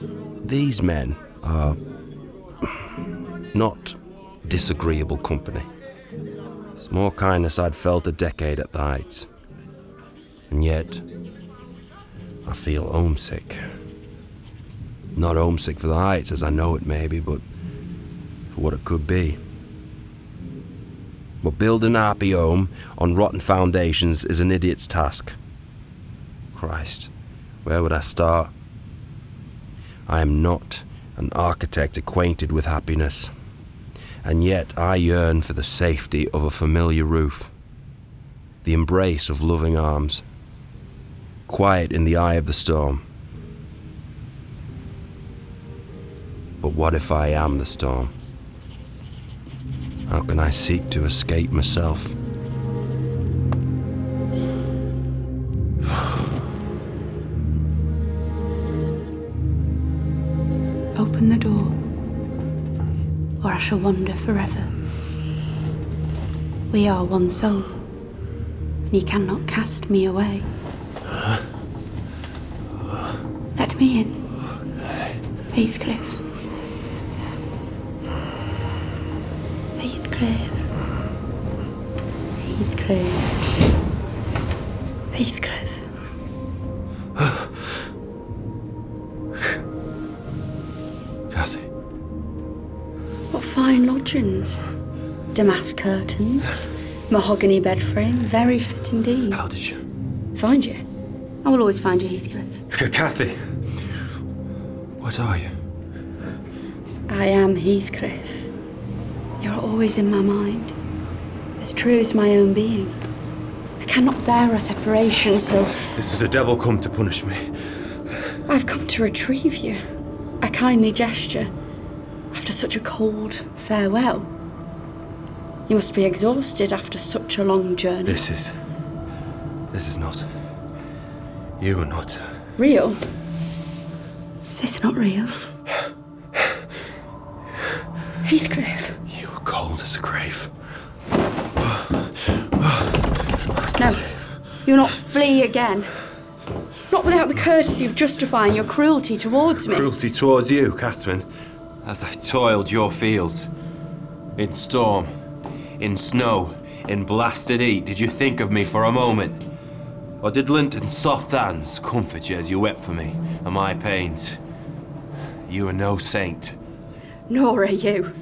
These men are not disagreeable company. It's more kindness I'd felt a decade at the Heights. And yet, I feel homesick. Not homesick for the Heights as I know it maybe, but for what it could be. But building a happy home on rotten foundations is an idiot's task. Christ, where would I start? I am not an architect acquainted with happiness, and yet I yearn for the safety of a familiar roof, the embrace of loving arms, quiet in the eye of the storm. But what if I am the storm? How can I seek to escape myself? Open the door, or I shall wander forever. We are one soul, and you cannot cast me away. Let me in, Heathcliff. Heathcliff. Heathcliff. Heathcliff. Cathy. What fine lodgings. Damask curtains, mahogany bed frame, very fit indeed. How did you? Find you? I will always find you, Heathcliff. Cathy! What are you? I am Heathcliff. You're always in my mind, as true as my own being. I cannot bear our separation, so... This is the devil come to punish me. I've come to retrieve you. A kindly gesture, after such a cold farewell. You must be exhausted after such a long journey. This is not... You are not... Real? Is this not real? Heathcliff. You are cold as the grave. No, you'll not flee again. Not without the courtesy of justifying your cruelty towards me. Cruelty towards you, Catherine, as I toiled your fields. In storm, in snow, in blasted heat, did you think of me for a moment? Or did Linton's soft hands comfort you as you wept for me and my pains? You are no saint. Nor are you.